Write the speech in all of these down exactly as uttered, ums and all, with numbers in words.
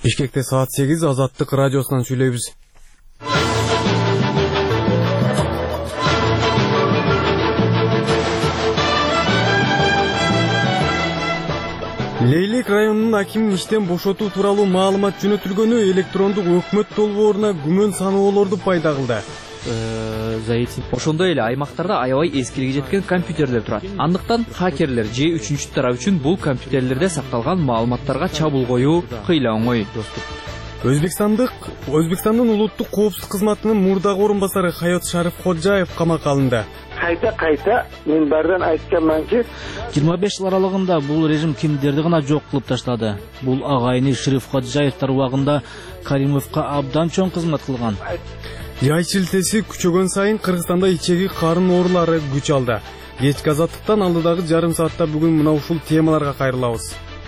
Бишкекте саат сегиз Азаттык радиосунан сүйлөйбүз. Лейлек районунун акимин иштен бошотуу тууралуу маалымат жөнөтүлгөнү электрондук өкмөт долбооруна күмөн саноолорду пайда кылды. Заитин. Ошондой эле аймактарда аябай эскилиги жеткен компьютерлер турат. Андыктан хакерлер же үчүнчү тарап үчүн бул компьютерлерде сакталган маалыматтарга чабуул коюу кыйла оңой. Өзбекстандык Өзбекстандын улуттук коопсуздук кызматынын мурдагы орун басары Хаят Шариф Ходжаев камакка алынды. Кайта-кайта мен бардан айтканманчы, жыйырма беш жыл аралыгында бул режим кимдерди гана жок кылып таштады. Бул агайны Шариф Ходжаевтар убагында Каримовго абдан чоң кызмат кылган. Яй шилтеси күчөгөн сайын Кыргызстанда ичеги карын оорулары күч алды. Кечки азаттыктан алдыдагы жарым саатта бүгүн мына ушул темаларга кайрылабыз.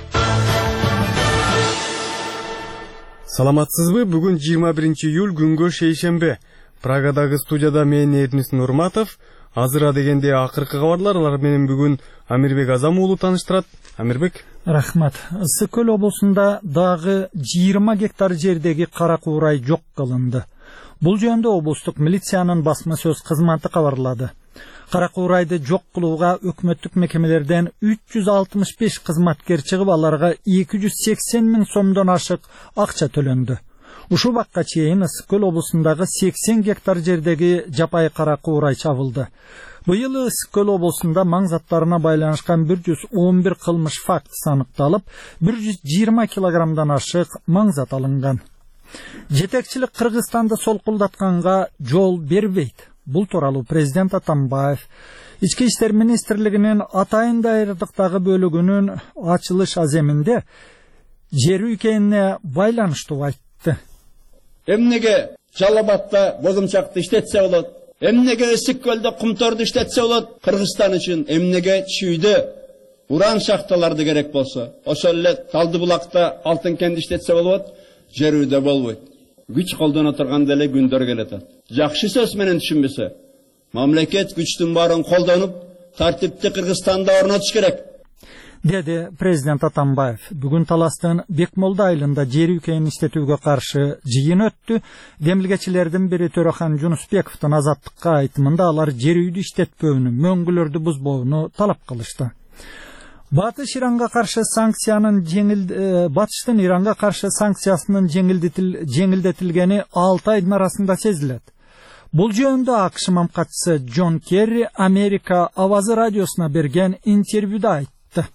Саламатсызбы? Бүгүн жыйырма биринчи июль күнгө шейшембе. Прагадагы студияда мен Эрнис Нурматов. Азыра дегенде акыркы кабарлар, алар менен бүгүн Амирбек Азам уулу тааныштырат. Амирбек. Рахмат. Ысык көл облусунда дагы жыйырма гектар жердеги кара куурай жок кылынды. Бул жөнүндө облустук милициянын басма сөз кызматы кабарлады. Кара куурайды жок кылууга өкмөттүк мекемелерден үч жүз алтымыш беш кызматкер чыгып, аларга эки жүз сексен миң сомдон ашык акча төлөндү. Ушул убакка чейин Ысык көл облусундагы сексен гектар жердеги жапай кара куурай чабылды. Быйыл Ысык көл облусунда маң заттарына байланышкан бир жүз он бир кылмыш фактысы аныкталып, бир жүз жыйырма килограммдан ашык маң зат алынган. Жетекчилик Кыргызстанды солкулдатканга жол бербейт. Бул тууралуу президент Атамбаев Ички иштер министрлигинин Атайын дайрдыктагы бөлүгүнүн ачылыш аземинде жер үйкенине байланыштуу айтты. Эмнеге Жалал-Абадта бозумчакты иштетсе болот? Эмнеге Ысык көлдө кумторду иштетсе болот? Кыргызстан үчүн эмнеге Чүйдө уран шахталарды керек болсо, ошол эле Талдыбулакта алтын кенди иштетсе болот? Жер үйдө болбойт. Күч колдоно турган деле күндөр келет. Жакшы сөз менен түшүнбөсө, мамлекет күчтүн баарын колдонуп, тартипти Кыргызстанда орнотуш керек, деди президент Атамбаев. Бүгүн Таластын Бекмолда айылында жер үйкенин иштетүүгө каршы жыйын өттү. Демилгечилердин бири Төрахан Жунусбековдун Азаттыкка айтымында алар жер үйдү иштетпөөнү, мөңгүлөрдү бузбоону талап кылышты. Батыш Иранга каршы санкциянын жеңил Батыштын Иранга каршы санкциясынын жеңилдетилгени алты айдын арасында сезилет. Бул жөнүндө АКШ мамкатчысы Джон Керри Америка Авазы радиосуна берген интервьюда айтты.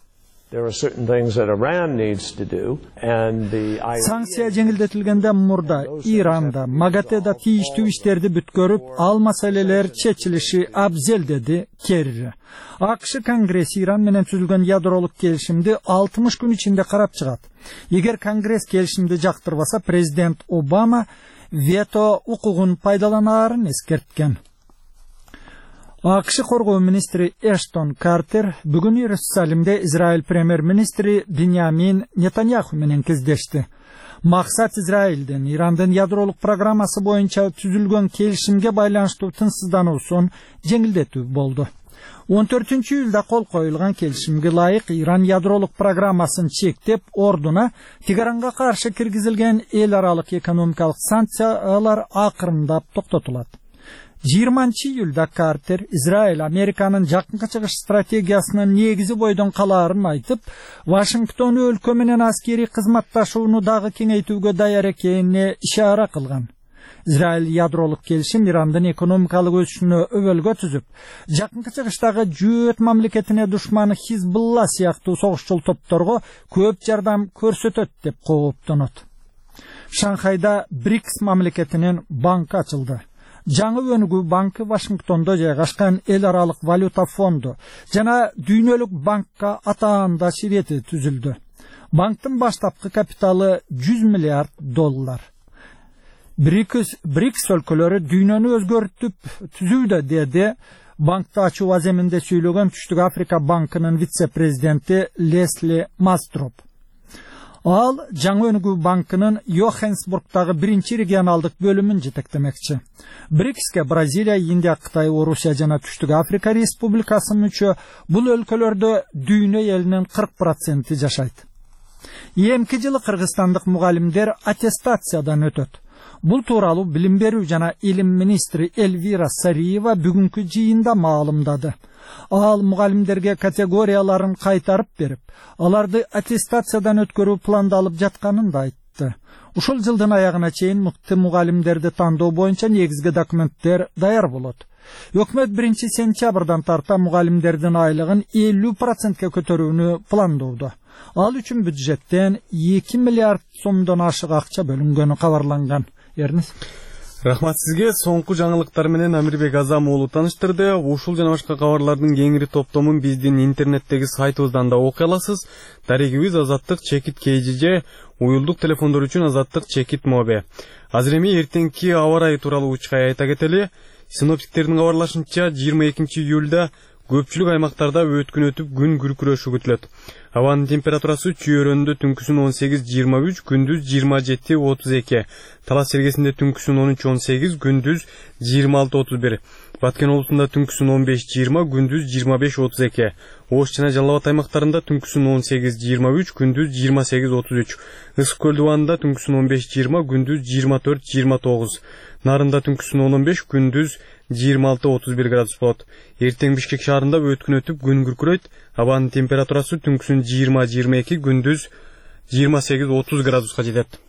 Санкция жеңилдетилгенде мурда Иранда, МАГАТЭда тийиштүү иштерди бүткөрүп, ал маселелер чечилиши абзел, деди Керри. АКШ Конгресс Иран менен түзүлгөн ядролук келишимди алтымыш күн ичинде карап чыгат. Эгер Конгресс келишимди жактырбаса, президент Обама вето укугун пайдаланаарын эскерткен. АКШ коргоо министри Эштон Картер бүгүн Иерусалимде Израиль премьер-министри Биньямин Нетаньяху менен кездешти. Максат Израилдин Ирандын ядролук программасы боюнча түзүлгөн келишимге байланыштуу тынчсыздануусун жеңилдетүү болду. он төртүнчү июлда кол коюлган келишимге ылайык Иран ядролук программасын чектеп, ордуна Тегеранга каршы киргизилген эл аралык экономикалык санкциялар акырындап токтотулат. жыйырманчы июлда Картер Израиль Американын жакынкы чыгыш стратегиясынын негизи бойдон калаарын айтып, Вашингтон өлкө менен аскери кызматташууну дагы кеңейтүүгө даяр экенине ишара кылган. Израиль ядролук келишим Ирандын экономикалык өсүшүнө өбөлгө түзүп, жакынкы чыгыштагы жөөт мамлекетине душманы Хизбулла сыяктуу согушчул топторго көп жардам көрсөтөт деп кооптонот. Шанхайда БРИКС мамлекетинин банкы ачылды. Жаңы өнүгүү банкы Вашингтондо жайгашкан эл аралык валюта фонду жана дүйнөлүк банкка атаандаш ирети түзүлдү. Банктын баштапкы капиталы жүз миллиард доллар. БРИКС өлкөлөрү дүйнөнү өзгөртүп түзүүдө, деди банкты ачуу аземинде сүйлөгөн Түштүк Африка банкынын вице-президенти Лесли Мастроп. Ал жаңы өнүгүү банкынын Йоханнесбургдагы биринчи регионалдык бөлүмүн жетектемекчи. БРИКСке Бразилия, Индия, Кытай, Орусия жана Түштүк Африка республикасы мүчө. Бул өлкөлөрдө дүйнө элинин кырк проценти жашайт. Эмки жылы кыргызстандык мугалимдер аттестациядан өтөт. Бул тууралуу билим берүү жана илим министри Эльвира Сариева бүгүнкү жыйында маалымдады. Ал мугалимдерге категорияларын кайтарып берип, аларды аттестациядан өткөрүү пландалып жатканын да айтты. Ушул жылдын аягына чейин мыкты мугалимдерди тандоо боюнча негизги документтер даяр болот. Өкмөт биринчи сентябрдан тарта мугалимдердин айлыгын элүү процентке көтөрүүнү пландоодо. Ал үчүн бюджеттен эки миллиард сомдон ашык акча бөлүнгөнү кабарланган. Эрнис. Рахмат сизге. Соңку жаңылыктар менен Амирбек Азам уулу таныштырды. Ушул жана башка кабарлардын кеңири топтомун биздин интернеттеги сайтыбыздан да окуй аласыз. Дарегибиз Азаттык чекит кей жи же, уюлдук телефондор үчүн Азаттык чекит мобе. Азыр эми эртеңки аба ырайы тууралуу учкай айта кетели. Синоптиктердин кабарлашынча жыйырма экинчи июлда көпчүлүк аймактарда өткүн өтүп күн күркүрөшү күтүлөт. Абанын температурасы чүйөрөндө түнкүсүн он сегиз жыйырма үч, күндүз жыйырма жети отуз эки. Талас Сергесинде түнкүсүн он үч он сегиз, күндүз жыйырма алты отуз бир. Баткен облусунда түнкүсүн он беш жыйырма, күндүз жыйырма беш отуз эки. Ош жана Жалал Абад аймактарында түнкүсүн он сегиз жыйырма үч, күндүз жыйырма сегиз отуз үч. Ысык көл дубанында түнкүсүн он беш жыйырма, күндүз жыйырма төрт жыйырма тогуз. Нарында түнкүсүн он он беш, күндүз жыйырма алты отуз бир градус болот. Эртең Бишкек шаарында өткүн өтүп күн күркүрөйт. Абанын температурасы түнкүсүн жыйырма жыйырма эки, күндүз жыйырма сегиз отуз градуска жетет.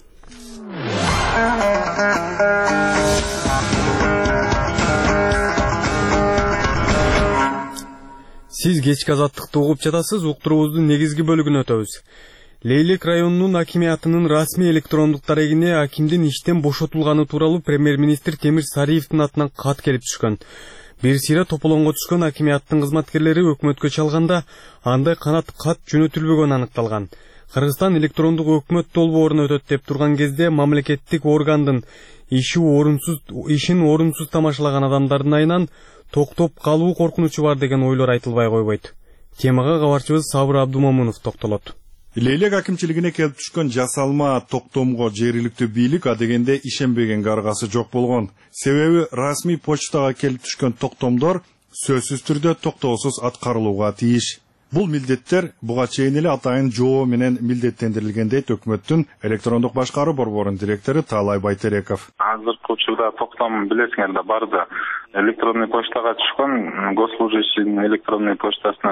Сиз кечки Азаттыкты угуп жатасыз. Уктуруубуздун негизги бөлүгүнө өтөбүз. Лейлек районунун акимиятынын расмий электрондук дарегине акимдин иштен бошотулганы тууралуу премьер-министр Темир Сариевдин атынан кат келип түшкөн. Бир сыйра тополоңго түшкөн акимияттын кызматкерлери өкмөткө чалганда андай канат кат жөнөтүлбөгөнү аныкталган. Кыргызстан электрондук өкмөт долбоорун өтөт деп турган кезде мамлекеттик органдын иши орунсуз ишин орунсуз тамашалаган адамдардын айынан токтоп калуу коркунучу бар деген ойлор айтылбай койбойт. Темага кабарчыбыз Сабыр Абдумомунов токтолот. Лейлек акимчилигине келип түшкөн жасалма токтомго жергиликтүү бийлик адегенде ишенбегенге аргасы жок болгон. Себеби расмий почтага келип түшкөн токтомдор сөзсүз түрдө токтоосуз аткарылууга тийиш. Бул милдеттер буга чейин эле атайын жоо менен милдеттендирилген дейт өкмөттүн электрондук башкаруу борборунун директору Таалай Байтереков. Азыркы учурда токтом билесиңер да барды. Электронный почтага түшкөн, госслужащийдин электронный почтасына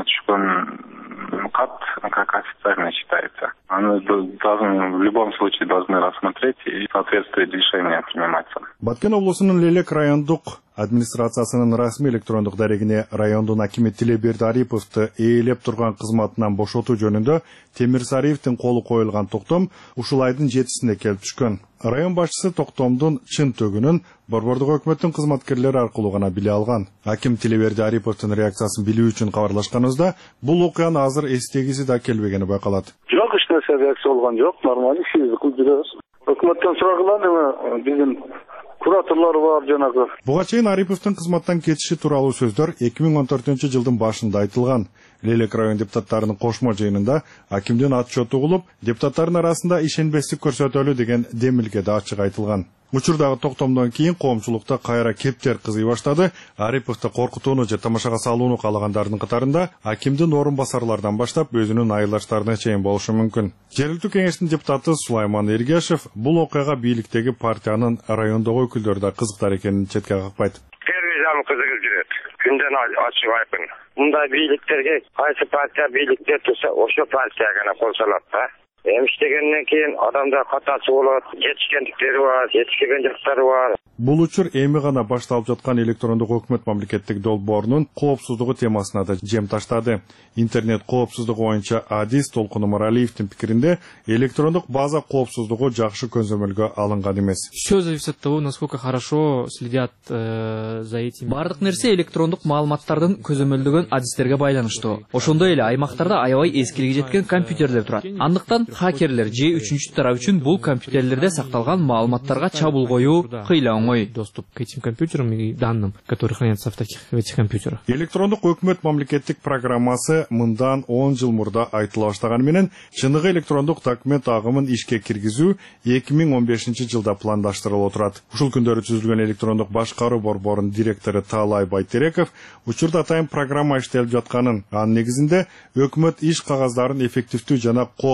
түшкөн кат как официально считается. Они должны в любом случае должны рассмотреть и соответствует решение приниматься. Баткен облусунун Лейлек райондук администрациясынын расмий электрондук дарегине райондун акими Тилеберди Ариповду ээлеп турган кызматынан бошотуу жөнүндө Темир Сариевдин колу коюлган токтом ушул айдын жетисинде келип түшкөн. Район башчысы токтомдун чын төгүнүн борбордук өкмөттүн кызматкерлери аркылуу гана биле алган. Аким Тилеберди Ариповдун реакциясын билүү үчүн кабарлашканыбызда бул окуянын азыр эстегиси да келбегени байкалат. Жок, эч нерсе реакция болгон жок, нормаль ишибизди кылып жүрөбүз. Өкмөттөн сурагыла эми биздин кураторлор бар жанагы. Буга чейин Ариповдун кызматтан кетиши тууралуу сөздөр эки миң он төртүнчү жылдын башында айтылган. Лейлек район депутаттарынын кошмо жыйынында акимдин отчету угулуп, депутаттардын арасында ишенбестик көрсөтөлү деген демилге да ачык айтылган. Учурдагы токтомдон кийин коомчулукта кайра кептер кызый баштады. Ариповду коркутууну же тамашага салууну каалагандардын катарында акимдин орун басарлардан баштап өзүнүн айылдаштарына чейин болушу мүмкүн. Жергиликтүү кеңештин депутаты Сулайман Эргешев бул окуяга бийликтеги партиянын райондогу өкүлдөрү да кызыктар экенин четке какпайт. Терроризм кызыгып жүрөт. Күндөн ачык айкын. Мындай бийликтерге кайсы партия бийликте турса, ошо партия гана кол салат да. Эми иштегенден кийин адамдар катасы болот, жетишкендиктери бар, жетишкен жактары бар. Бул учур эми гана башталып жаткан электрондук өкмөт мамлекеттик долбоорунун коопсуздугу темасына да жем таштады. Интернет коопсуздугу боюнча адис Толкун Умаралиевдин пикиринде электрондук база коопсуздугу жакшы көзөмөлгө алынган эмес. Всё зависит от того, насколько хорошо следят э, за этим. Бардык нерсе электрондук маалыматтардын көзөмөлдөгөн адистерге байланыштуу. Ошондой эле аймактарда аябай эскилиги жеткен компьютерлер турат. Андыктан хакерлер же үчүнчү тарап үчүн бул компьютерлерде сакталган маалыматтарга чабуул коюу кыйла оңой. Доступ к этим компьютерам и данным, которые хранятся в таких в этих компьютерах. Электрондук өкмөт мамлекеттик программасы мындан он жыл мурда айтыла баштаганы менен чыныгы электрондук документ агымын ишке киргизүү эки миң он бешинчи жылда пландаштырылып отурат. Ушул күндөрү түзүлгөн электрондук башкаруу борборунун директору Таалай Байтереков учурда атайын программа иштелип жатканын, анын негизинде өкмөт иш кагаздарын эффективдүү жана коопсуз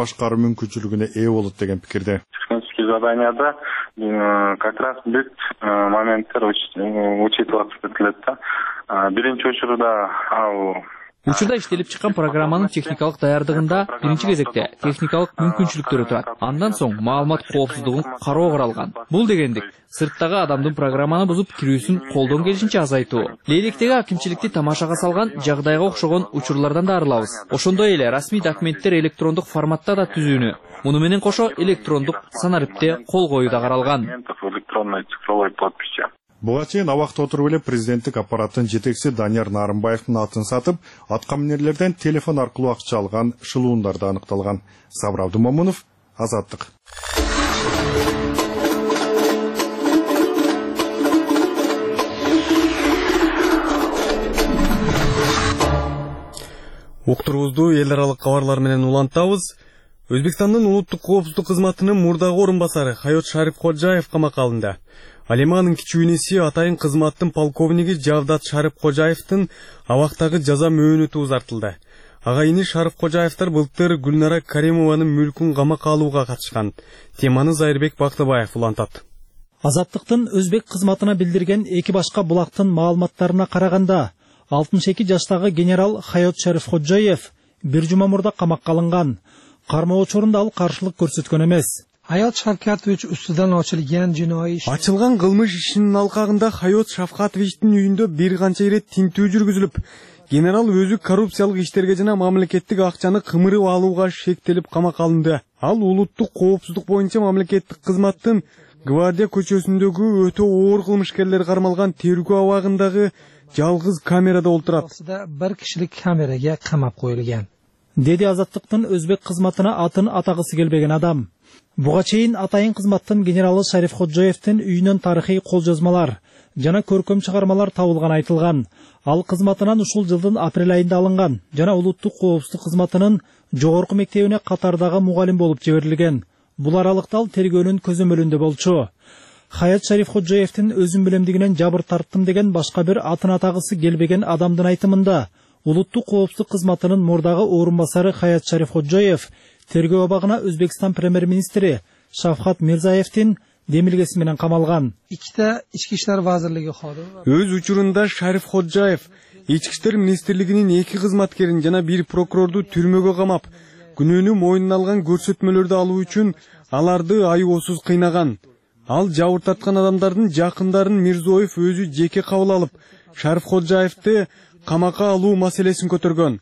башкаруу мүмкүнчүлүгүнө ээ болот деген пикирде. Технические заданияда как раз бүт моменттер учитываться этилет да. Биринчи учурда ал Учурда иштелип чыккан программанын техникалык даярдыгында биринчи кезекте техникалык мүмкүнчүлүктөрү турат. Андан соң маалымат коопсуздугун кароо каралган. Бул дегендик сырттагы адамдын программаны бузуп кирүүсүн колдон келишинче азайтуу. Лейлектеги акимчиликти тамашага салган жагдайга окшогон учурлардан да арылабыз. Ошондой эле расмий документтер электрондук форматта да түзүүнү, муну менен кошо электрондук санариптте кол коюу да каралган. Буга чейин абакта отуруп эле президенттик аппараттын жетекчиси Данияр Нарымбаевдин атын сатып, аткаминерлерден телефон аркылуу акча алган шылуундар да аныкталган. Сабыр Абдумомунов, Азаттык. Уктурубузду эл аралык кабарлар менен улантабыз. Өзбекстандын улуттук коопсуздук кызматынын мурдагы орун басары Хайот Шарифкожаев камакка алынды. Ал эми анын кичүү иниси атайын кызматтын полковниги Жавдат Шарифкожаевдин абактагы жаза мөөнөтү узартылды. Агайыны Шарифкожаевдер былтыр Гүлнара Каримованын мүлкүн камакка алууга катышкан. Теманы Зайырбек Бактыбаев улантат. Азаттыктын өзбек кызматына билдирген эки башка булактын маалыматтарына караганда, алтымыш эки жаштагы генерал Хайот Шарифкожаев бир жума мурда камакка алынган. Кармоо учурунда ал каршылык көрсөткөн эмес. Hayot Shavkatovich ustidan ochilgan jinoiy ish. Ачылган кылмыш ишинин алкагында Хайот Шавкатовичтин үйүндө бир канча ирет тинтүү жүргүзүлүп, генерал өзү коррупциялык иштерге жана мамлекеттик акчаны кымырып алууга шектелип камакка алынды. Ал улуттук коопсуздук боюнча мамлекеттик кызматтын Гвардия көчөсүндөгү өтө оор кылмышкерлер кармалган тергөө абагындагы жалгыз камерада олтурат. Bir кишилик камерага камап коюлган. Деди Азаттыктын өзбек кызматына атын атагысы келбеген адам. Буга чейин атайын кызматтын генералы Шарифкожаевдин үйүнөн тарыхый колжозмалар жана көркөм чыгармалар табылган айтылган. Ал кызматынан ушул жылдын апрель айында алынган жана улуттук коопсуздук кызматынын жогорку мектебине катардагы мугалим болуп жиберилген. Бул аралыкта ал тергөөнүн көзөмөлүндө болчу. Хайот Шарифкожаевдин өзүм билемдигинен жабыр тарттым деген башка бир атын атагысы келбеген адамдын айтымында улуттук коопсуздук кызматынын мурдагы орун басары Хайот Шарифкожаев тергөө абагына Өзбекстан премьер-министри Шавкат Мирзаевдин демилгеси менен камалган. Ikkita Ички иштер вазирлиги xodimi. Өз учурунда Шарифкожаев Ички иштер министрлигинин эки кызматкерин жана бир прокурорду түрмөгө камап, күнөөнү мойнуна алган көрсөтмөлөрдү алуу үчүн аларды айоосуз кыйнаган. Ал жабыр тарткан адамдардын жакындарын Мирзоев өзү жеке кабыл алып, Шарифкожаевди камакка алуу маселесин көтөргөн.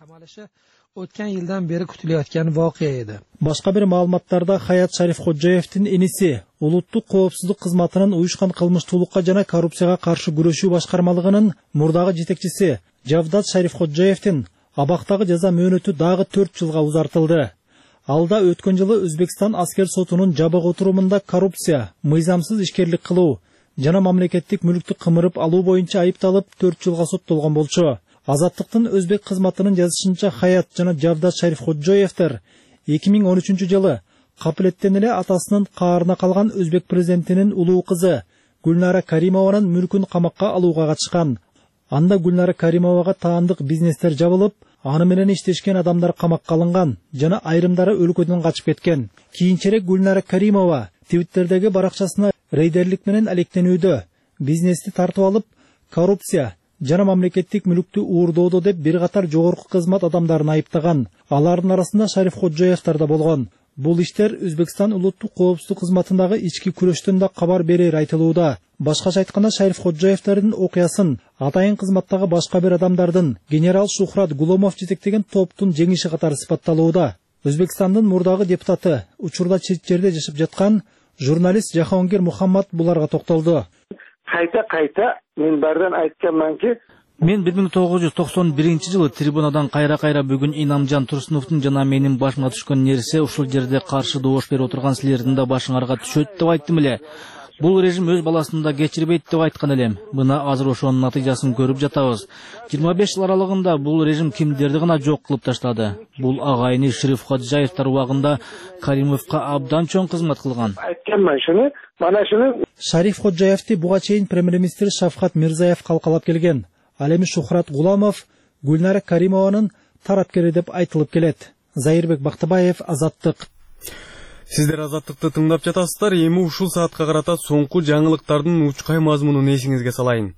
O'tgan yildan beri kutilayotgan voqea edi. Башка бир маалыматтарда Хайот Шарифкожаевдин иниси улуттук коопсуздук кызматынын уюшкан кылмыштуулукка жана коррупцияга каршы күрөшүү башкармалыгынын мурдагы жетекчиси Жавдат Шарифкожаевдин абактагы жаза мөөнөтү дагы төрт жылга узартылды. Алда өткөн жылы Өзбекстан аскер сотунун жабык отурумунда коррупция, мыйзамсыз ишкерлик кылуу жана мамлекеттик мүлктү кымырып алуу боюнча айыпталып төрт жылга соттолгон болчу. Азаттыктын өзбек кызматынын жазышынча Хайот жана Жавдат Шарифкожаевдер эки миң он үчүнчү жылы капилеттен эле атасынын каарына калган өзбек президентинин улуу кызы Гүлнара Каримованын мүлкүн камакка алууга катышкан. Анда Гүлнара Каримовага таандык бизнестер жабылып, аны менен иштешкен адамдар камакка алынган жана айрымдары өлкөдөн качып кеткен. Кийинчерээк Гүлнара Каримова Твиттердеги баракчасына рейдерлик менен алектенүүдө бизнести тартып алып, коррупция жана мамлекеттик мүлктү уурдоодо деп бир катар жогорку кызмат адамдарын айыптаган. Алардын арасында Шарифкожаевдер да болгон. Бул иштер Өзбекстан улуттук коопсуздук кызматындагы ички күрөштөн да кабар берер айтылууда. Башкача айтканда Шарифкожаевдердин окуясын атайын кызматтагы башка бир адамдардын генерал Шухрат Гуломов жетектеген топтун жеңиши катары сыпатталууда. Өзбекстандын мурдагы депутаты, учурда чет жерде жашап жаткан журналист Жахонгир Мухаммад буларга токтолду. Кайта кайта мен бардан айтканманки, мен бир миң тогуз жүз токсон биринчи жылы трибунадан кайра-кайра бүгүн Инамжан Турсуновдун жана менин башыма түшкөн нерсе ушул жерде каршы добош берип отурган силердин да башыңарга түшөт деп айттым эле. Бул режим өз баласын да кечирбейт деп айткан элем. Мына азыр ошонун натыйжасын көрүп жатабыз. жыйырма беш жыл аралыгында бул режим кимдерди гана жок кылып таштады. Бул агайыны Шарифкожаевдер убагында Каримовго абдан чоң кызмат кылган. Айтканман шуну, мана шуну. Шарифкожаевди буга чейин премьер-министр Шавкат Мирзаев калкалап келген. Ал эми Шухрат Гуламов Гүлнара Каримованын тарапкери деп айтылып келет. Зайырбек Бактыбаев, Азаттык. Сиздер Азаттыкты тыңдап жатасыздар. Эми ушул саатка карата соңку жаңылыктардын учкай мазмунун эсиңизге салайын.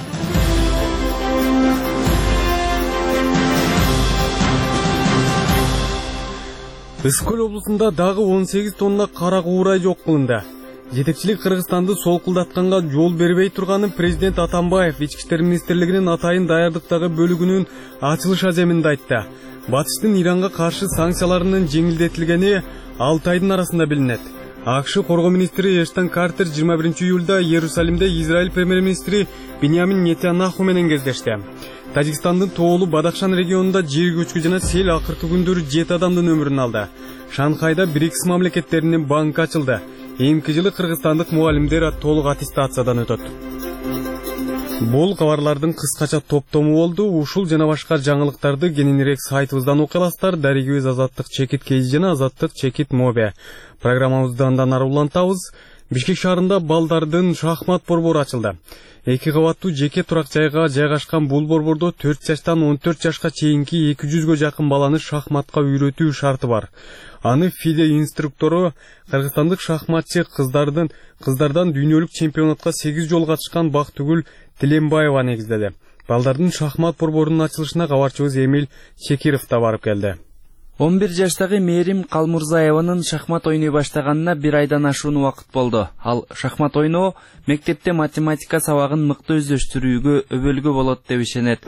Ысык-Көл облусунда дагы он сегиз тонна кара куурай жок кылынды. Жетекчилик Кыргызстанды солкулдатканга жол бербей турганын президент Атамбаев Ички иштер министрлигинин атайын даярдыктагы бөлүгүнүн ачылыш аземинде айтты. Батыштын Иранга каршы санкцияларынын жеңилдетилгени алты айдын арасында билинет. АКШ коргоо министри Эштон Картер жыйырма биринчи июлда Иерусалимде Израиль премьер-министри Биньямин Нетаньяху менен кездешти. Тажикстандын Тоолу Бадахшан регионунда жер көчкү жана сел акыркы күндөрү жети адамдын өмүрүн алды. Шанхайда БРИКС мамлекеттеринин банкы ачылды. Эмки жылы кыргызстандык мугалимдер толук аттестациядан өтөт. Бул кабарлардын кыскача топтому болду. Ушул жана башка жаңылыктарды кененирээк сайтыбыздан окуй аласыздар. Дарегибиз Азаттык Чекит Кейжи жана Азаттык Чекит Мобе. Программабызды андан ары улантабыз. Бишкек шаарында балдардын шахмат борбору ачылды. Эки кабаттуу жеке турак жайга жайгашкан бул борбордо төрт жаштан он төрт жашка чейинки эки жүзгө жакын баланы шахматка үйрөтүү шарты бар. Аны ФИДЕ инструктору кыргызстандык шахматчы кыздардын кыздардан дүйнөлүк чемпионатка сегиз жолу катышкан Бактыгүл Тилембаева негиздеди. Балдардын шахмат борборунун ачылышына кабарчыбыз Эмил Чекиров да барып келди. он бир жаштагы Мээрим Калмурзаеванын шахмат ойной баштаганына бир айдан ашуун убакыт болду. Ал шахмат ойноо мектепте математика сабагын мыкты өздөштүрүүгө өбөлгө болот деп ишенет.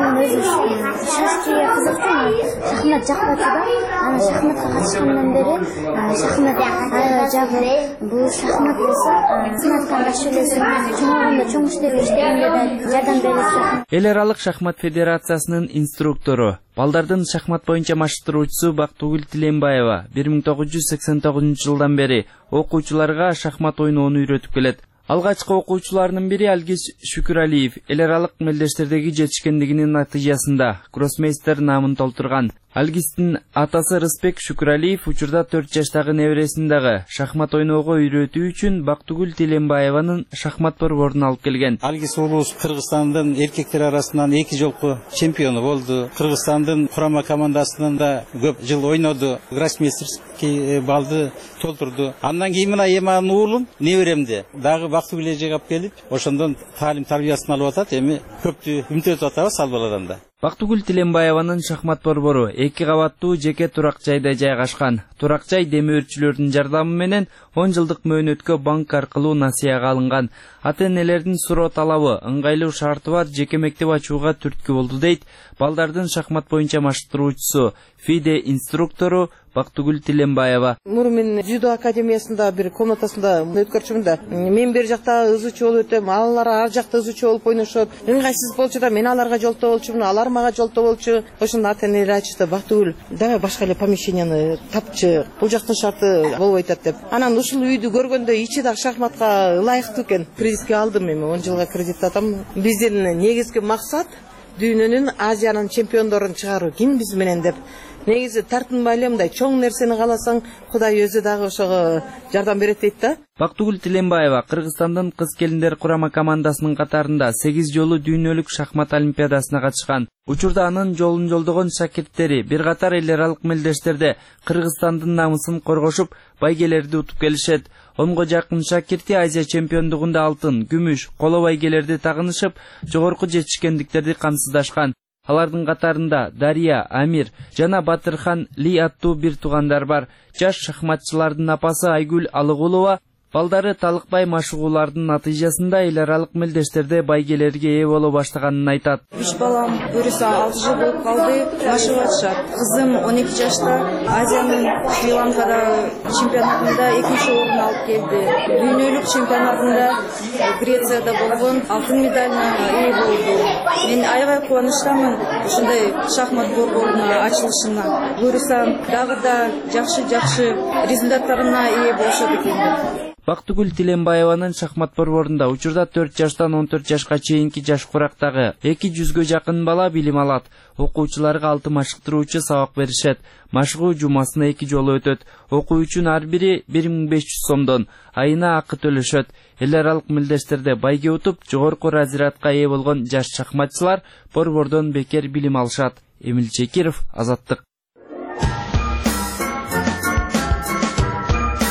Шахмат жакпады да, аны шахматка катышкандан бери шахмат аябай жагып, бул шахмат болсо математикага шүлөсүн чоңойгондо чоң иштеп иштегенде да жардам берет. Эл аралык шахмат федерациясынын инструктору, балдардын шахмат боюнча маштыруучусу Бактыгүл Тилембаева бир миң тогуз жүз сексен тогузунчу жылдан бери окуучуларга шахмат ойноону үйрөтүп келет. Алгачкы окуучуларынын бири Алгиз Шүкүралиев эл аралык мелдештердеги жетишкендигинин натыйжасында гроссмейстер наамын толтурган. Алгиздин атасы Рыспек Шүкүралиев учурда төрт жаштагы небересин дагы шахмат ойноого үйрөтүү үчүн Бактыгүл Тилембаеванын шахмат борборуна алып келген. Алгиз уулубуз Кыргызстандын эркектер арасынан эки жолку чемпиону болду. Кыргызстандын курама командасынан да көп жыл ойноду. Гроссмейстерский балды толтурду. Андан кийин мына эманын уулум неберемди дагы Бактыгүл эжеге алып келип, ошондон таалим тарбиясын алып атат. Эми көптү үмүт этип атабыз ал баладан да. Бактыгүл Тилембаеванын шахмат борбору эки кабаттуу жеке турак жайда жайгашкан. Турак жай демөөрчүлөрдүн жардамы менен он жылдык мөөнөткө банк аркылуу насыяга алынган. Ата-энелердин суроо талабы ыңгайлуу шарты бар жеке мектеп ачууга түрткү болду дейт балдардын шахмат боюнча маштыруучусу ФИДЕ инструктору Бактыгүл Тилембаева. Мурун мен дзюдо академиясында бир комнатасында өткөрчүмүн да. Мен бер жакта ызычы болуп өтөм, алар ар жакта ызычы болуп ойношот. Ыңгайсыз болчу да мен аларга жолтоо болчумун, алар мага жолтоо болчу. Ошондо ата-энелер айтышты, Бактыгүл, давай башка эле помещенияны тапчы. Бул жактын шарты болбой атат деп. Анан ушул үйдү көргөндө ичи да шахматка ылайыктуу экен. Кредитке алдым эми, он жылга кредит атам. Биздин негизги максат дүйнөнүн Азиянын чемпиондорун чыгаруу. Ким биз менен деп. Негизи тартынбай эле мындай чоң нерсени кааласаң, Кудай өзү дагы ошого жардам берет дейт да. Бактыгүл Тилембаева Кыргызстандын кыз келиндер курама командасынын катарында сегиз жолу дүйнөлүк шахмат олимпиадасына катышкан. Учурда анын жолун жолдогон шакирттери бир катар эл аралык мелдештерде Кыргызстандын намысын коргошуп, байгелерди утуп келишет. онго жакын шакирти Азия чемпиондугунда алтын, күмүш, коло байгелерди тагынышып, жогорку жетишкендиктерди камсыздашкан. Алардын катарында Дария, Амир жана Батырхан Ли аттуу бир туугандар бар. Жаш шахматчылардын апасы Айгүл Алыгулова балдары талыкпай машыгуулардын натыйжасында эл аралык мелдештерде байгелерге ээ боло баштаганын айтат. Үч балам бирөөсү алты жыл болуп калды, машыгып атышат. Кызым он эки жашта Азиянын Шри-Ланкада чемпионатында экинчи орун алып келди. Дүйнөлүк чемпионатында Грецияда болгон алтын медалына ээ болду. Мен аябай кубанычтамын ушундай шахмат борборунун ачылышына. Буюрсам дагы да жакшы-жакшы результаттарына ээ болушат экен. Бактыгүл Тилембаеванын шахмат борборунда учурда төрт жаштан он төрт жашка чейинки жаш курактагы эки жүзгө жакын бала билим алат. Окуучуларга алты машыктыруучу сабак беришет. Машыгуу жумасына эки жолу өтөт. Окуучунун ар бири бир миң беш жүз сомдон айына акы төлөшөт. Эл аралык мелдештерде байге утуп, жогорку разрядка ээ болгон жаш шахматчылар борбордон бекер билим алышат. Эмил Чекиров, Азаттык.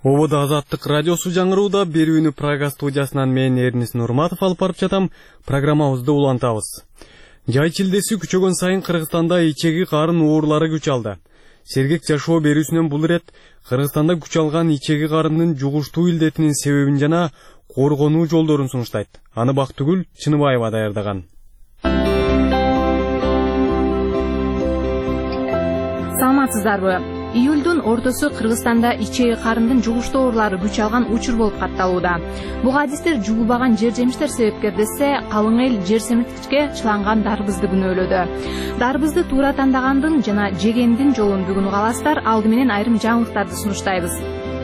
Обода Азаттык радиосу жаңырууда берүүнү Прага студиясынан мен Эрнис Нурматов алып барып жатам. Программабызды улантабыз. Жай чилдеси күчөгөн сайын Кыргызстанда ичеги карын оорлары күч алды. Сергек жашоо берүүсүнөн бул ирет Кыргызстанда күч алган ичеги карындын жугуштуу илдетинин себебин жана коргонуу жолдорун сунуштайт. Аны Бактыгүл Чыныбаева даярдаган. Саламатсыздарбы? Июлдун ортосу Кыргызстанда ичеги карындын жугуштуу оорулары күч алган учур болуп катталууда. Буга адистер жугулбаган жер жемиштер себепкер десе, калың эл жер семирткичке чыланган дарбызды күнөөлөдү. Дарбызды туура тандагандын жана жегендин жолун бүгүн угаласыздар. Алды менен айрым жаңылыктарды сунуштайбыз.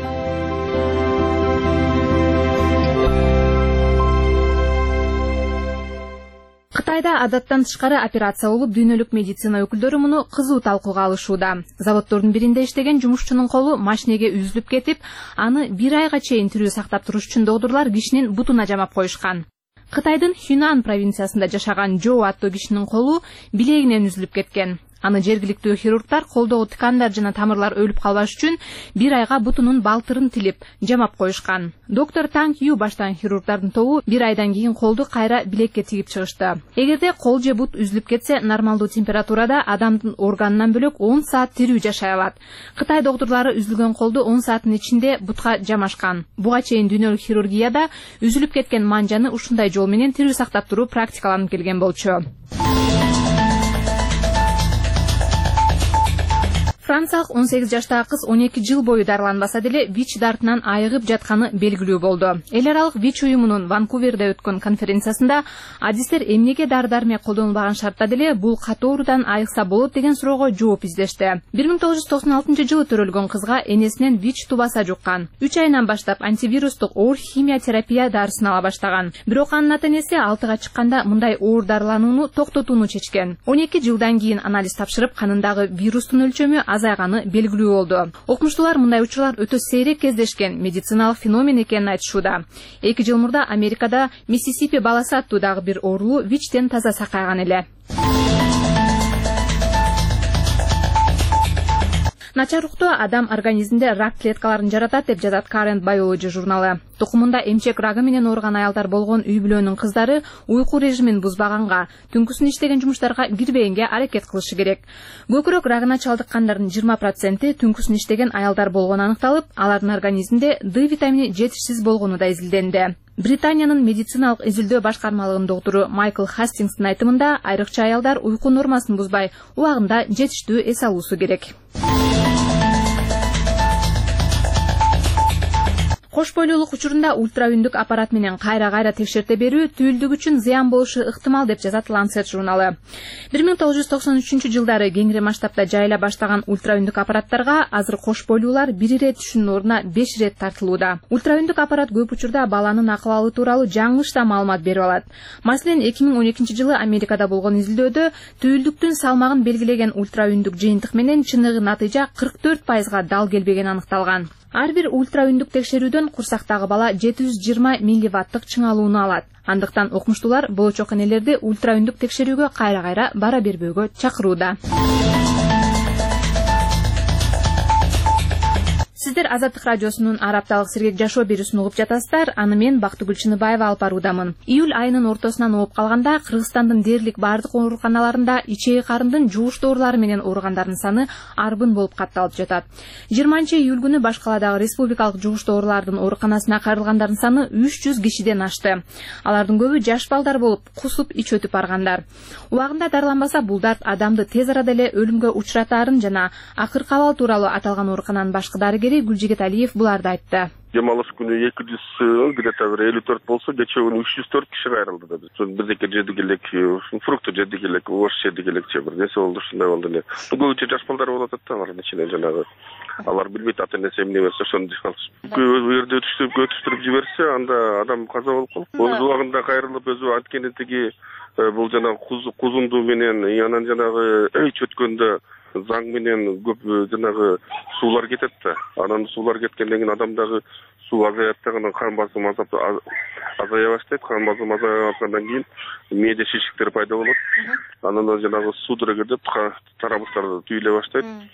Кытайда адаттан тышкары операция болуп, дүйнөлүк медицина өкүлдөрү муну кызуу талкууга алышууда. Заводдордун биринде иштеген жумушчунун колу машинеге үзүлүп кетип, аны бир айга чейин тирүү сактап туруш үчүн доктурлар кишинин бутуна жамап коюшкан. Кытайдын Хюнан провинциясында жашаган Жо аттуу кишинин колу билегинен үзүлүп кеткен. Аны жергиликтүү хирургдар колдогу тыкандар жана тамырлар өлүп калбаш үчүн бир айга бутунун балтырын тилип жамап коюшкан. Доктор Танг Ю баштаган хирургдардын тобу бир айдан кийин колду кайра билекке тигип чыгышты. Эгерде кол же бут үзүлүп кетсе, нормалдуу температурада адамдын органынан бөлөк он саат тирүү жашай алат. Кытай доктурлары үзүлгөн колду он сааттын ичинде бутка жамашкан. Буга чейин дүйнөлүк хирургияда үзүлүп кеткен манжаны ушундай жол менен тирүү сактап туруу практикаланып келген болчу. Франциялык он сегиз жаштагы кыз он эки жыл бою дарыланбаса деле ВИЧ дартынан айыгып жатканы белгилүү болду. Эл аралык ВИЧ уюмунун Ванкуверде өткөн конференциясында адистер эмнеге дары-дармек колдонулбаган шартта деле бул катуу оорудан айыкса болот деген суроого жооп издешти. бир миң тогуз жүз токсон алтынчы жылы төрөлгөн кызга энесинен ВИЧ тубаса жуккан. үч айынан баштап антивирустук оор химия терапия дарысын ала баштаган. Бирок анын ата-энеси алтыга чыкканда мындай оор дарыланууну токтотууну чечкен. он эки жылдан кийин анализ тапшырып, канындагы вирустун өлчөмү азайганы белгилүү болду. Окумуштуулар мындай учурлар өтө сейрек кездешкен медициналык феномен экенин айтышууда. эки жыл мурда Америкада Миссисипи баласы аттуудагы бир оорулуу ВИЧтен таза сакайган эле. Начар уктоо адам организминде рак клеткаларын жаратат деп жазат Current Biology журналы. Тукумунда эмчек рагы менен ооруган аялдар болгон үй бүлөнүн кыздары уйку режимин бузбаганга, түнкүсүн иштеген жумуштарга кирбегенге аракет кылышы керек. Көкүрөк рагына чалдыккандардын жыйырма проценти түнкүсүн иштеген аялдар болгону аныкталып, алардын организминде Д витамини жетишсиз болгону да изилденди. Британиянын медициналык изилдөө башкармалыгынын доктуру Майкл Хастингстын айтымында, айрыкча аялдар уйку нормасын бузбай, убагында жетиштүү эс алуусу керек. Кош бойлуулук учурунда ультраүндүк аппарат менен кайра-кайра текшерте берүү түйүлдүк үчүн зыян болушу ыктымал деп жазат Lancet журналы. бир миң тогуз жүз токсон үчүнчү жылдары кеңири масштабта жайыла баштаган ультраүндүк аппараттарга азыр кош бойлуулар бир ирет түшүүнүн ордуна беш ирет тартылууда. Ультраүндүк аппарат көп учурда баланын акыбалы тууралуу жаңылыш да маалымат берип алат. Маселен, эки миң он экинчи жылы Америкада болгон изилдөөдө түйүлдүктүн салмагын белгилеген ультраүндүк жыйынтык менен чыныгы натыйжа кырк төрт пайызга дал келбегени аныкталган. Ар бир ультраүндүк текшерүүдөн курсактагы бала жети жүз жыйырма милливаттык чыңалууну алат. Андыктан окумуштуулар болочок энелерди ультраүндүк текшерүүгө кайра-кайра бара бербөөгө чакырууда. Сиздер Азаттык радиосунун ар апталык сергек жашоо берүүсүн угуп жатасыздар. Аны мен Бактыгүл Чыныбаева алып баруудамын. Июль айынын ортосунан угуп калганда Кыргызстандын дээрлик бардык ооруканаларында ичеги карындын жугуштуу оорулары менен ооругандардын саны арбын болуп катталып жатат. жыйырманчы июль күнү баш каладагы республикалык жугуштуу оорулардын ооруканасына кайрылгандардын саны үч жүз кишиден ашты. Алардын көбү жаш балдар болуп, кусуп ич өтүп баргандар. Убагында дарыланбаса, бул дарт адамды тез арада эле өлүмгө учуратаарын жана акыркы абал тууралуу аталган оорукананын башкы дарыгери Гүлжигит Алиев буларды айтты. Демалыш күнү эки жүз, где-то бир элүү төрт болсо, кечээ күнү үч жүз төрт киши кайрылды да биз. Бирдеке жедик элек, фрукты жедик элек, ош жедик элек, бир нерсе болду, ушундай болду эле. Көбүнчө жаш балдар болуп атат да, алардын ичинен жанагы. Алар билбейт ата-энеси эмне берсе ошону дишкалыш. Көбү жерде өтүштүрүп өтүштүрүп жиберсе, анда адам каза болуп калып, өз убагында кайрылып, өзү анткени тиги бул жанагы кузунду менен, анан жанагы эч өткөндө заң менен көп жанагы суулар кетет да. Анан суулар кеткенден кийин адамдагы суу азаят да, анан кан басым азая баштайт. Кан басым азая башлагандан кийин мээде шишиктер пайда болот. Анан жанагы судорога деп тарабыстар түйүлө баштайт.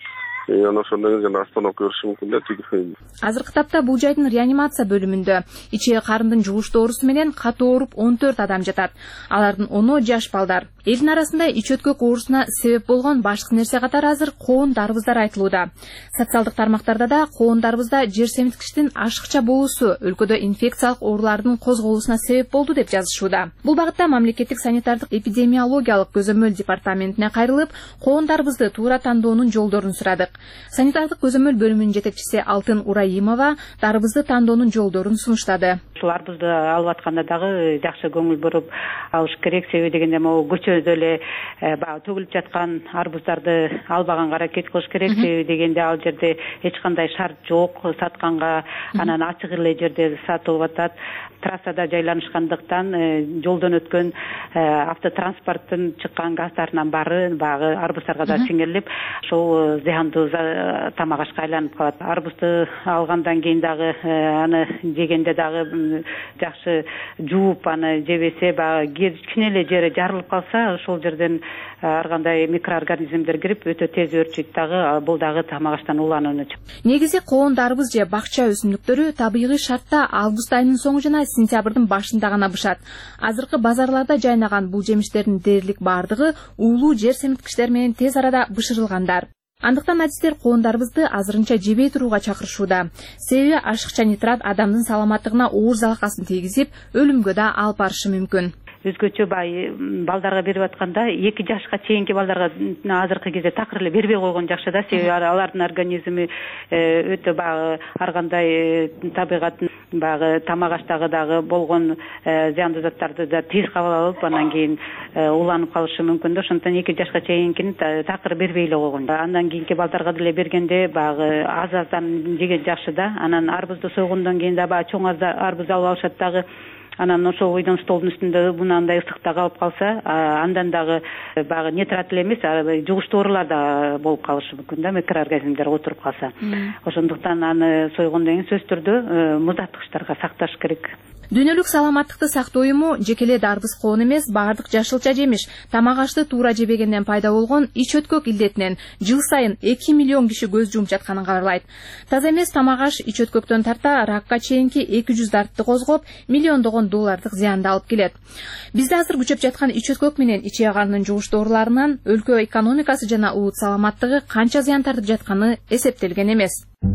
Анан ошондон кийин остановка бериши мүмкүн да тиги. Азыркы тапта бул жайдын реанимация бөлүмүндө ичээ карындын жугуштуу оорусу менен катуу ооруп он төрт адам жатат. Алардын ону жаш балдар. Элдин арасында ич өткөк оорусуна себеп болгон башкы нерсе катары азыр коон дарбыздар айтылууда. Социалдык тармактарда да коон дарбызда жер семирткичтин ашыкча болуусу өлкөдө инфекциялык оорулардын козголуусуна себеп болду деп жазышууда. Бул багытта мамлекеттик санитардык эпидемиологиялык көзөмөл департаментине кайрылып, коон дарбызды туура тандоонун жолдорун сурадык. Санитардык көзөмөл бөлүмүнүн жетекчиси Алтын Ураимова дарбызды тандоонун жолдорун сунуштады. Ушул арбызды алып атканда дагы жакшы көңүл буруп алыш керек. Себеби дегенде могу көчөдө эле баягы төгүлүп жаткан арбыздарды албаганга аракет кылыш керек. Себеби дегенде ал жерде эч кандай шарт жок, сатканга анан ачык эле жерде сатылып атат. Трассада жайланышкандыктан жолдон өткөн автотранспорттун чыккан газдарынын баары баягы арбыздарга да сиңирилип, ошол зыяндуу тамак ашка айланып калат. Арбызды алгандан кийин дагы аны жегенде дагы жакшы жууп аны жебесе, баягы кичине эле жери жарылып калса, ошол жерден ар кандай микроорганизмдер кирип өтө тез өрчүйт дагы, бул дагы тамак аштан уланууну. Негизи коон дарбыз же бакча өсүмдүктөрү табигый шартта август айынын соңу жана сентябрдын башында гана бышат. Азыркы базарларда жайнаган бул жемиштердин дээрлик бардыгы уулуу жер семирткичтер менен тез арада бышырылгандар. Андыктан адистер коон дарбызды азырынча жебей турууга чакырышууда. Себеби ашыкча нитрат адамдын саламаттыгына оор залакасын тийгизип, өлүмгө да алып барышы мүмкүн. Өзгөчө бай балдарга берип атканда эки жашка чейинки балдарга азыркы кезде такыр эле бербей койгон жакшы да. Себеби алардын организми өтө баягы ар кандай табигаттын баягы тамак аштагы дагы болгон зыяндуу заттарды да тез кабыл алып, анан кийин уланып калышы мүмкүн да. Ошондон эки жашка чейинкини такыр бербей эле койгон. Андан кийинки балдарга деле бергенде баягы аз-аздан жеген жакшы да. Анан арбызды сойгондон кийин да баягы чоң арбыз алып алышат дагы. Анан ошол ойдон столдун үстүндө мынандай ысыкта калып калса, андан дагы баягы нитрат эле эмес, жугуштуу оорулар да болуп калышы мүмкүн да, микроорганизмдер отуруп калса. Ошондуктан аны сойгондон кийин сөзсүз түрдө муздаткычтарга сакташ керек. Дүйнөлүк саламаттыкты сактоо уюму жекеле дарбыз коон эмес, баардык жашылча жемиш, тамак ашты туура жебегенден пайда болгон ич өткөк илдетинен жыл сайын эки миллион киши көз жумуп жатканын кабарлайт. Таза эмес тамак аш ич өткөктөн тарта ракка чейинки эки жүз дартты козгоп, миллиондогон доллардык зыянды алып келет. Бизде азыр күчөп жаткан ич өткөк менен ичээ карынын жугуштуу ооруларынан өлкө экономикасы жана улут саламаттыгы канча зыян тартып жатканы эсептелген эмес.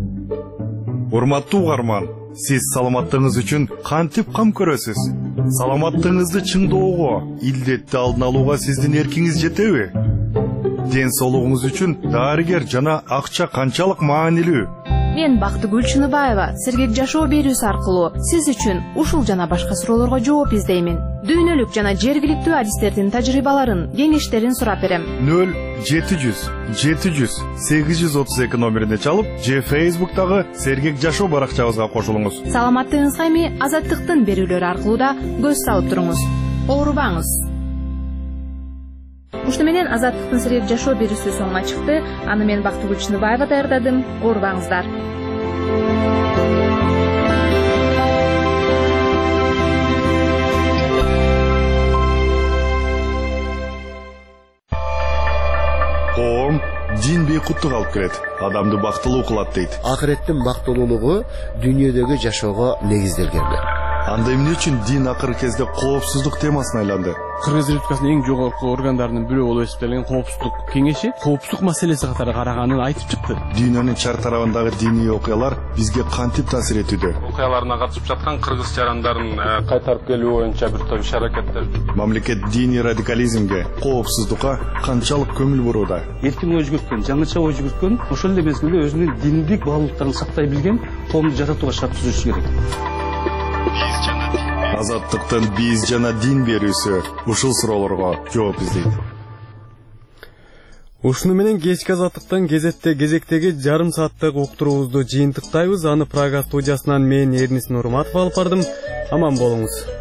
Урматтуу угарман, сиз саламаттыгыңыз үчүн кантип кам көрөсүз? Саламаттыгыңызды чыңдоого, илдетти алдын алууга сиздин эркиңиз жетеби? Ден соолугуңуз үчүн дарыгер жана акча канчалык маанилүү? Мен Бактыгүл Чыныбаева Сергек жашоо берүүсү аркылуу сиз үчүн ушул жана башка суроолорго жооп издеймин. Дүйнөлүк жана жергиликтүү адистердин тажрыйбаларын, кеңештерин сурап берем. нөл жети жүз жети жүз сегиз жүз отуз эки номерине чалып, же Facebook'тагы Сергек жашоо баракчабызга кошулуңуз. Саламаттыгыңызга эми Азаттыктын берүүлөрү аркылуу да көз салып туруңуз. Оорубаңыз. Ушуну менен Азаттыктын Сергек жашоо берүүсү соңуна чыкты. Аны мен Бактыгүл Чыныбаева даярдадым. Оорубаңыздар. Коом дин бейкуттук алып келет, адамды бактылуу кылат дейт. Акыреттин бактылуулугу дүйнөдөгү жашоого негизделген. Анда эмне үчүн дин акыркы кезде коопсуздук темасына айланды? Кыргыз Республикасынын эң жогорку органдарынын бирөө болуп эсептелген коопсуздук кеңеши коопсуздук маселеси катары караганын айтып чыкты. Дүйнөнүн чар тарабындагы диний окуялар бизге кантип таасир этүүдө? Окуяларына катышып жаткан кыргыз жарандарын кайтарып келүү боюнча бир топ иш-аракеттер. Мамлекет диний радикализмге, коопсуздукка канчалык көңүл бурууда? Эркин ой жүгүрткөн, жаңыча ой жүгүрткөн, ошол эле мезгилде өзүнүн диндик баалуулуктарын сактай билген коомду жаратууга шарт түзүшү керек. Азаттыктын биз жана дин берүүсү ушул суроолорго жооп издейт. Ушуну менен кечки Азаттыктын кезетте кезектеги жарым сааттык уктуруубузду жыйынтыктайбыз. Аны Прага студиясынан мен Эрнис Нурматов алып бардым. Аман болуңуз.